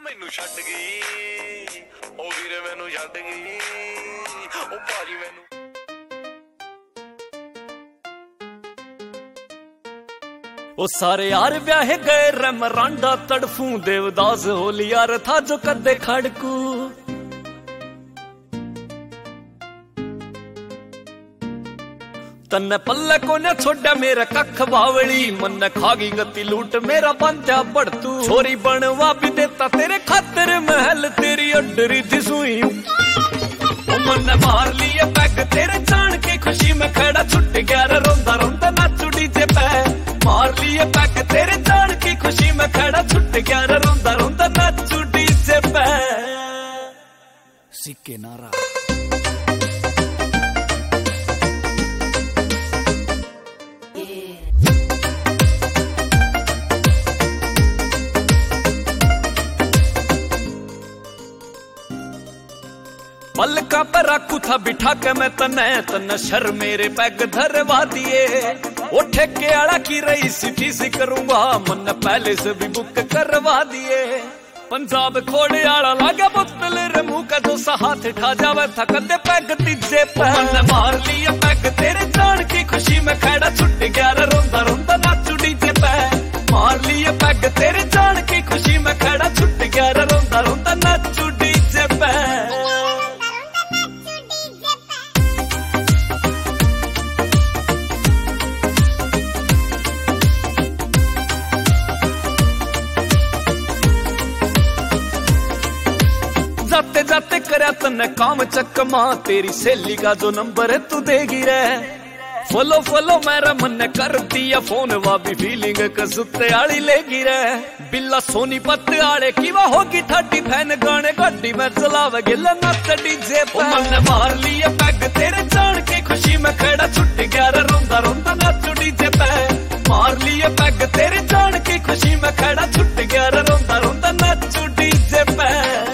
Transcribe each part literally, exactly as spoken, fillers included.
मैनू छड्ड गई ओ वीरे मैनू छड्ड गई ओ भाजी मैनू ओ सारे यार ब्याहे गए रमरांडा तड़फू देवदास होली यार था जो कदे खड़कू तन्ने पल्ले को न छोड़ा मेरा कख बावली मन खागी गति लूट मेरा बंजा बढ़तू छोरी बनवा भी देता तेरे खातिर महल तेरी अड्डरी थी सुई मन मार लिए पैग तेरे जान के खुशी में खड़ा छुट गया रोंदा रोंदा नाचू डीजे पे मार लिए पैग तेरे जान की खुशी में खड़ा छुट गया रोंदा रोंदा नाचू डीजे पे सिक्के नारा पलका पर रखू था बिठा के मैं तने तन शर मेरे पैग धरवा दिए उठे के आड़ा की रही सी सी करूंगा मन पहले से भी बुक करवा दिए पंजाब खोड़े आड़ा लागा बोतल रे मुंह का जो सा हाथ ठा जावे था कदे पैग तीजे पे मन मार लिया पैग तेरे जान की खुशी में खड़ा छुट गया रोंदा रोंदा नाचू डीजे पे मार लिया पैग तेरे जान की खुशी में खड़ा छुट गया रोंदा रोंदा नाचू डीजे पे जाते जाते करया तन्ने काम चकमा तेरी सहेली का जो नंबर है तू देगी रे फॉलो फॉलो मेरा मन कर दिया फोन वा भी फीलिंग कसुते आड़ी लेगी रे बिल्ला सोनी पत्ते आड़े की वह होगी ठाटी फैन गाने गाड़ी में चलावे गिला नाच डीजे पे मन मार लिए पैग तेरे जान की खुशी में खड़ा छुट गया रोंदा रोंदा नाचू डीजे पे मार लिए पैग तेरे जान की खुशी में खड़ा छुट गया रोंदा रोंदा नाचू डीजे पे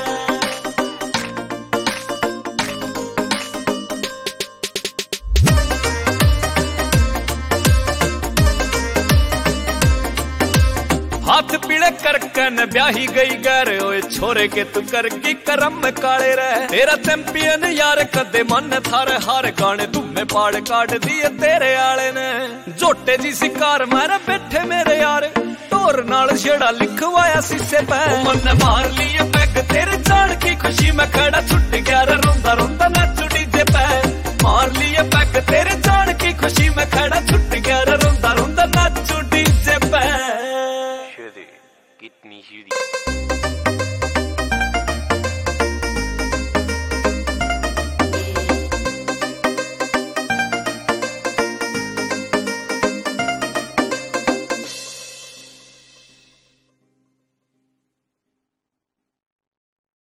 हाथ पीड़े करके न ब्याही गई घर ओए छोरे के तू करगी करम में काले रहे तेरा चैंपियन यार कदे मन थारे हार गाने तुम्हें पाड़ काट दिए तेरे आले ने जोटे जी शिकार मारे बैठे मेरे यार टोर नाल छेड़ा लिखवाया शीशे पे मन मार लिए पैग तेरे जान की खुशी में खड़ा छुट गया रोंदा रोंदा नाचू डीजे पे मार लिए पैग तेरे जान की खुशी में खड़ा छुट गया रोंदा रोंदा नाचू डीजे पे कितनी